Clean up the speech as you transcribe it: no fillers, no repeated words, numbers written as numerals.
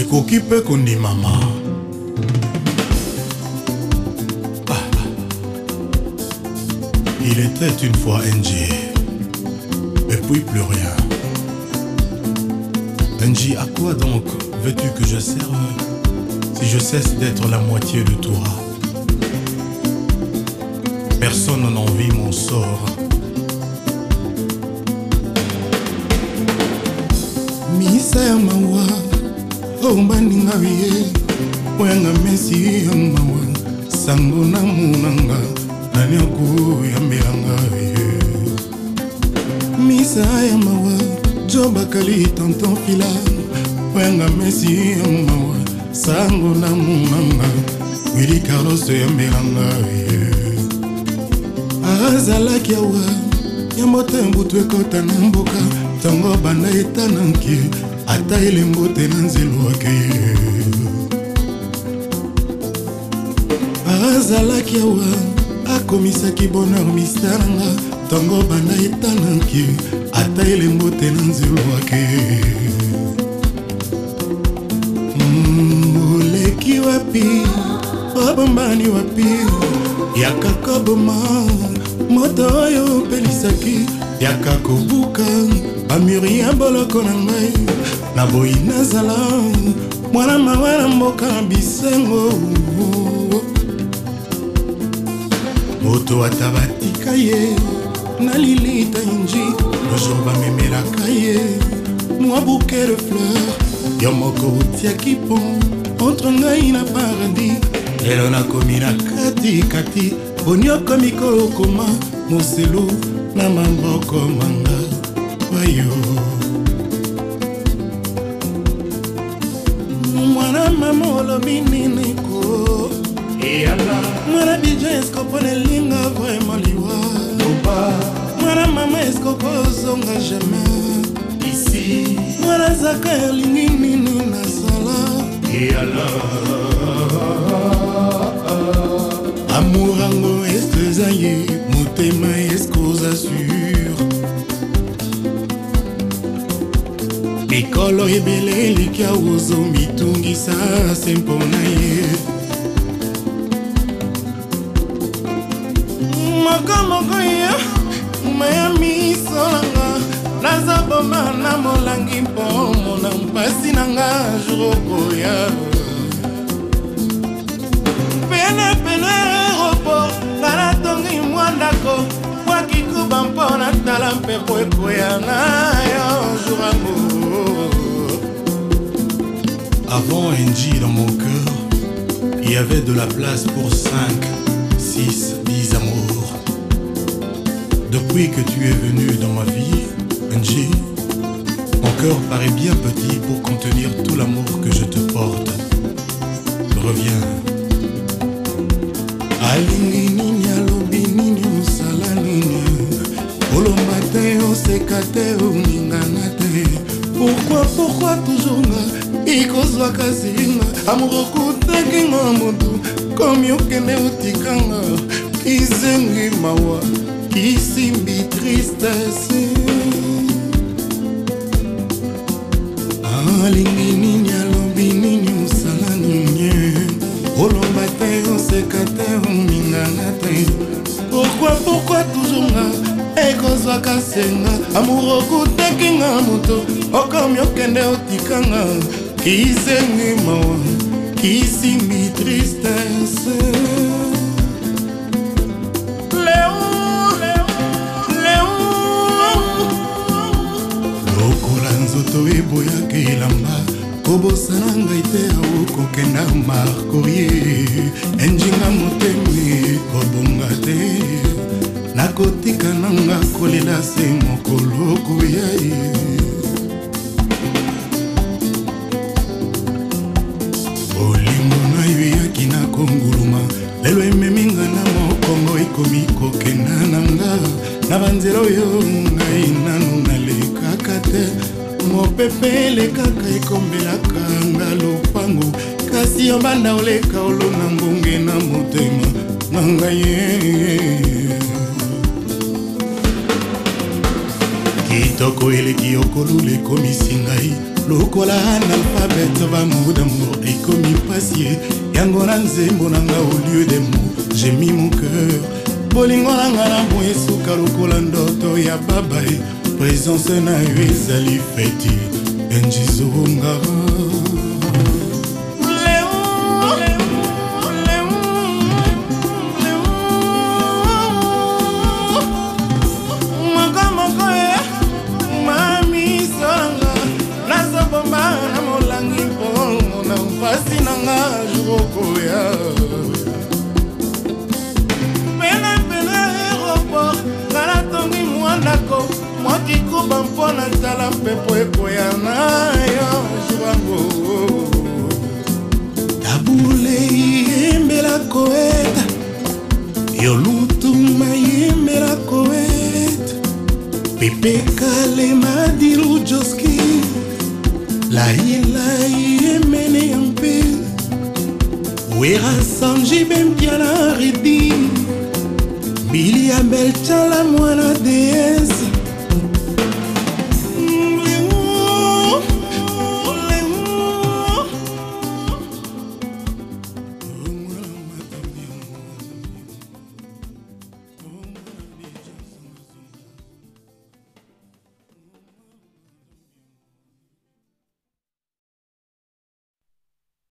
ekoki mpe kondimama. Il était une fois NG, et puis plus rien. NG, à quoi donc veux-tu que je serve si je cesse d'être la moitié de toi? Personne n'envie mon sort. Misa ya mawa, oh maninga wiye, oyanga mesi ya mawa, sango na munanga, nani aku ya mbelanga wiye. Misa ya mawa, joba kali tonton fila, oyanga mesi ya mawa, sango na munanga, Willy Carlos ya mbelanga wiye. Azalaki awa, ya motembu tuekota na mboka, tango banda etananki, ata elembo te na nzelo wake. Azalaki awa, akomisaki bonheur mistaranga, tango banda etananki, ata elembo te na nzelo wake. Oleki wapi, obombani wapi, yaka koboma, moto oyo pelisaki, yaka kobuka, bamuri ya boloko na ngai, na boyi nazala, mwana mawa na mboka bisengo. Moto ata batika ye, na lilita inji, le jour bamemelaka ye, mwa bouquet de fleurs, yo moko otiaki pont, entre ngai na paradis, lelo nakomi na kati, bonyoko mikolo koma, moselu na maboko manga, wayo. Mwana mama olobi nini ko, mwana bijo esko pone linga vraiment liwa, mwana mama esko kozonga jamais ici, mwana zaka elingi nini nasala, amour ango esko zaye, motema esko zassure, mikolo ebele elikia ozo mitungisa sempona ye. Moko ya maya misolanga, naza boma na molangi mpo mona mpasi nanga jurokoya. Pene aéroport, ngana tongi mwandako, wakikuba mpo na tala mpe kwekoya na yo jurango. Avant NG dans mon cœur, il y avait de la place pour 5, 6, 10 amours. Depuis que tu es venu dans ma vie, NG, mon cœur paraît bien petit pour contenir tout l'amour que je te porte. Reviens. Alingi nini alobi nini osala nini, olomba te oseka te oningana te. Pourquoi toujours nga ikozwaka singa, amour okutaki nga motu komi okende otikanga, kizengi mawa kisimbi tristesse. Alingi nini alobi nini osala nini, olomba te oseka te oningana te. Pourquoi toujours nga ekozwaka senga, amour okutaki nga moto okomi okende otikanga, kizengi mawa kisimbi tristesse. Lokola nzoto eboyaka elamba, kobosana ngai te okokenda markorie, enjinga motemi kobonga te, nakotika nanga kolela se mokolo koya ye. Olingo na yo eyaki na konguluma, lelo ememinga na mokongo ekomi kokenda nanga, na banzela oyo ngai nanu nalekaka te, mopepe elekaka ekombelaka nga lopango, kasi yo banda oleka olona ngonge na motema na ngai ye. Kitoko eleki okolule komisi ngai, lokola analphabète bamots d'amour ekomi pasi yango na nzembo nanga au lieu des mots j'ai mis mon cœur bolingo nanga na mo esuka lokola ndoto ya babai présence na yo ezali feti enjizonga mwakikuba mpona tala mpepo ekoya na yo jubango tabule yembela koeta yolutuma yembela koeta pepe kale madilu joski laila yemene yampe wera sanji bempiana redi Billy Abel chala mwana DS